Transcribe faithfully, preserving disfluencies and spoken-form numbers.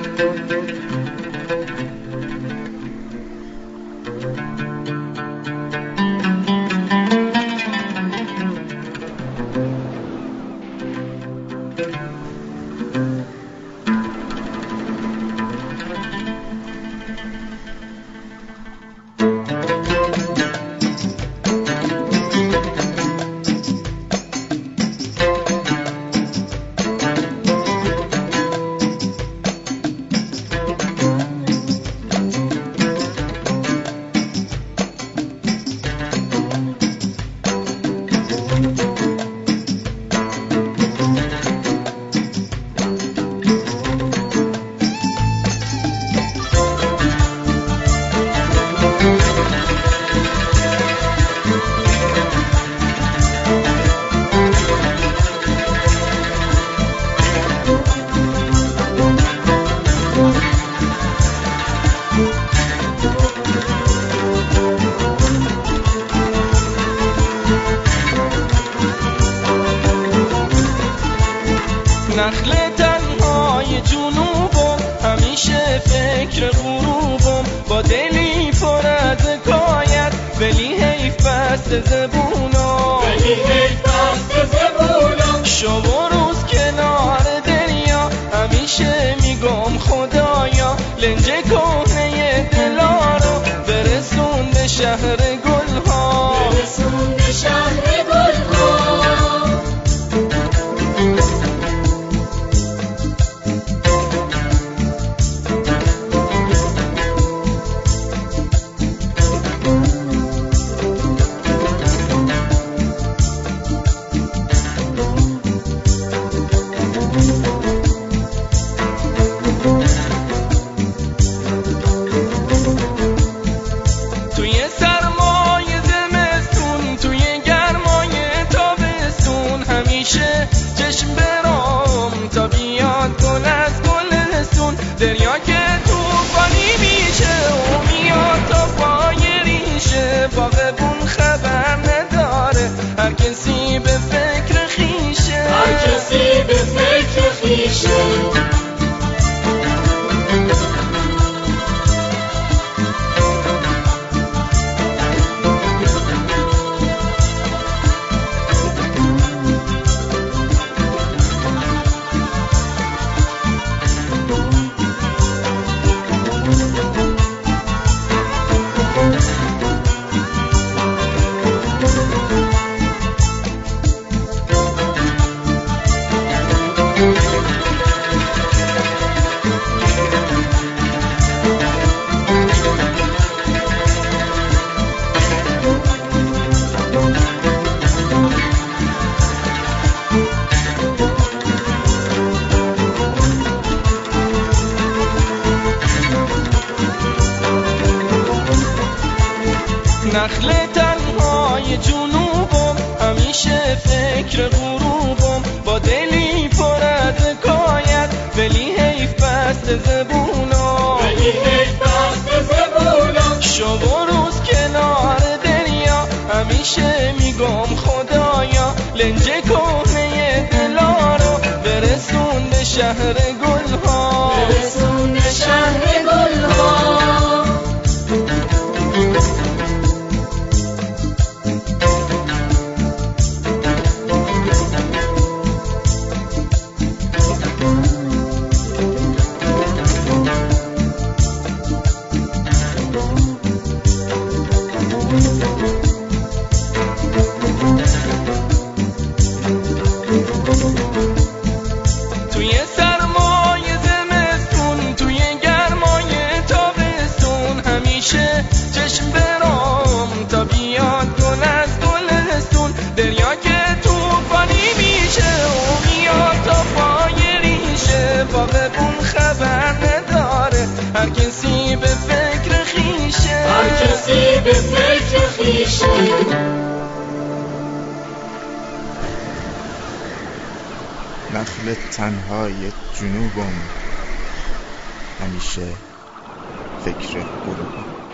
نخل تنهای جنوبم، همیشه فکر غروبم، با دلی پر از حکایت، ولی حیف بست زبونم، ولی حیف بست زبونم. شب و روز کنار دریا، همیشه میگم خدایا لنج کهنه دلا رو برسون به شهر گلها، برسون به شهر گلها. چشم برام تا بیاد گل از گلستون، دریا که توفانی میشه و میاد تا پای ریشه، باغبون خبر نداره هر کسی به فکر خیشه، هر کسی به فکر خیشه. نخل تنهای جنوبم، همیشه فکر غروبم، با دلی پر از حکایت، ولی حیف بست زبونم، ولی حیف بست زبونم. شب و روز کنار دریا، همیشه میگم خدایا لنج کهنه دلا رو برسون به شهر گلها، برسون به شهر گلها. توی سرمای زمستون، توی گرمای تابستون، همیشه چشم برام تا بیاد گل از گلستون، دریا که توفانی میشه و میاد تا پای ریشه، باغبون خبر نداره هر کسی به فکر خیشه، هر کسی به فکر خیشه. نخل تنهای جنوبم، همیشه فکر غروبم.